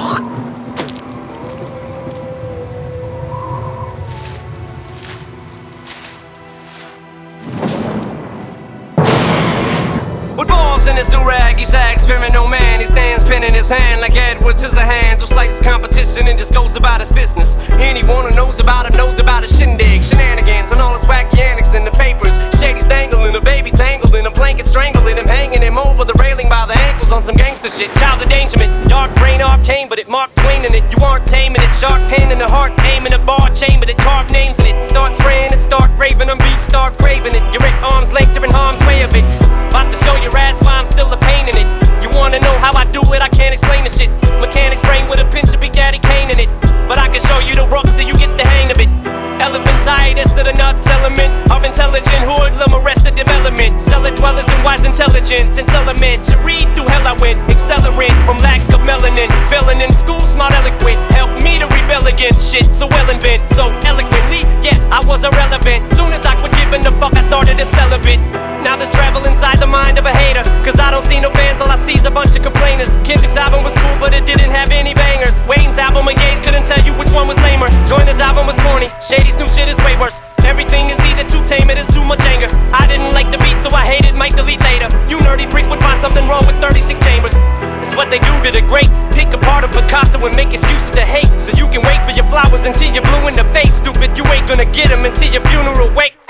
With balls in his do-rag, he sags, fearing no man. He stands pen in his hand like Edward Scissorhands, who slices competition and just goes about his business. Anyone who knows about his shindig, shenanigans, and all his wacky antics in the papers. Shady's dangling, a baby tangled in a blanket, strangling him, hanging him over the railing by the ankles on some gangster shit. Child endangerment, dark brain arcane, but it Mark Twain in it. You aren't taming it, sharp pain in the heart, aiming a bar chamber that carved names in it. Start spraying it, start raving on beat, start craving it. You're at arm's length, you're in harm's way of it. About to show your ass why I'm still a pain in it. You wanna know how I do it? I can't explain the shit. Mechanics brain with a pinch of Big Daddy Kane in it. But I can show you the ropes till you get the hang of it. Elephantitis to the nuts element of intelligent hoodlum, arrested development. Cellar dwellers and wise intelligence. It's elementary, through hell I went. Accelerant from lack of melanin. Failing in school, smart eloquent. Help me to rebel against shit so well invent. So eloquently, yeah, I was irrelevant. Soon as I quit giving a fuck, I started a celibate. Now there's travel inside the mind of a hater, cause I don't see no fans, all I see's a bunch of complainers. Kendrick's album was cool, but it didn't have any bangers. Wayne's album and Ye's couldn't tell you which one was lamer. Joyner's album was corny, Shady's new shit is way worse. Everything is either too tame, it is too much anger. I didn't like the beat, so I hate it, might delete later. You nerdy freaks would find something wrong with 36 chambers. It's what they do to the greats. Pick apart a Picasso and make excuses to hate, so you can wait for your flowers until you're blue in the face. Stupid, you ain't gonna get them until your funeral wake.